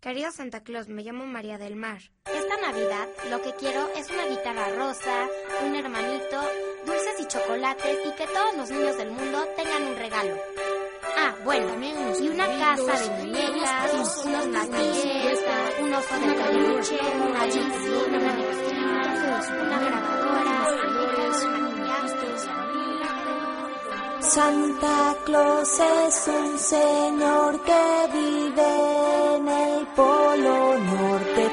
Querido Santa Claus, me llamo María del Mar. Esta Navidad lo que quiero es una guitarra rosa, un hermanito, dulces y chocolates y que todos los niños del mundo tengan un regalo. Ah, bueno, y una casa de muñecas, unos maquilles, un oso de peluche, una bici, una nevacina, una grabadora, Santa Claus es un señor que vive en el Polo Norte.